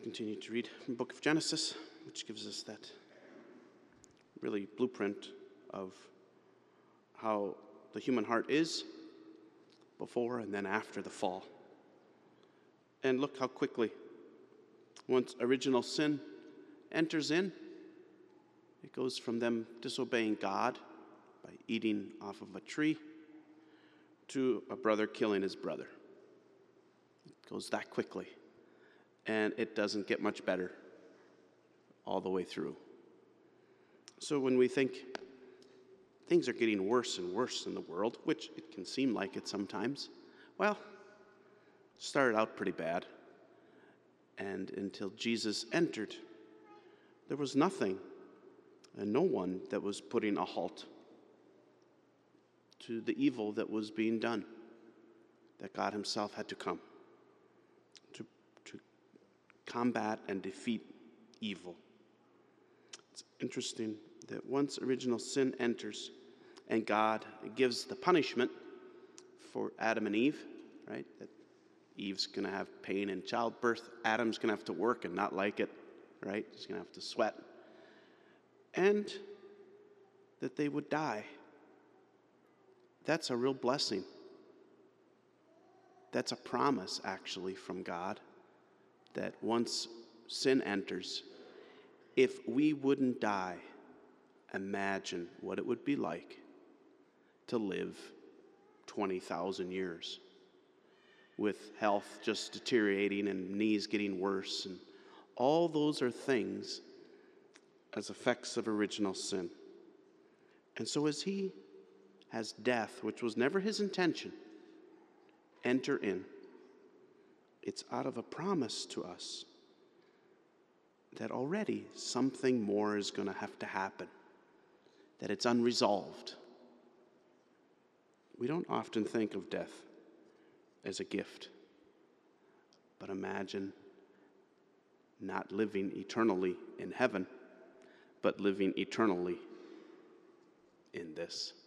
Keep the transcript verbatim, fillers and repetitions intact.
continue to read the book of Genesis, which gives us that really blueprint of how the human heart is before and then after the fall. And look how quickly, once original sin enters in, it goes from them disobeying God by eating off of a tree to a brother killing his brother. It goes that quickly. And it doesn't get much better all the way through. So when we think things are getting worse and worse in the world, which it can seem like it sometimes, well, it started out pretty bad. And until Jesus entered, there was nothing and no one that was putting a halt to the evil that was being done, that God himself had to come to, to combat and defeat evil. It's interesting that once original sin enters and God gives the punishment for Adam and Eve, right? That Eve's going to have pain in childbirth. Adam's going to have to work and not like it, right? He's going to have to sweat. And that they would die. That's a real blessing. That's a promise, actually, from God, that once sin enters, if we wouldn't die, imagine what it would be like to live twenty thousand years with health just deteriorating and knees getting worse. And all those are things as effects of original sin. And so as he has death, which was never his intention, enter in, it's out of a promise to us that already something more is going to have to happen, that it's unresolved. We don't often think of death as a gift, but imagine not living eternally in heaven, but living eternally in this.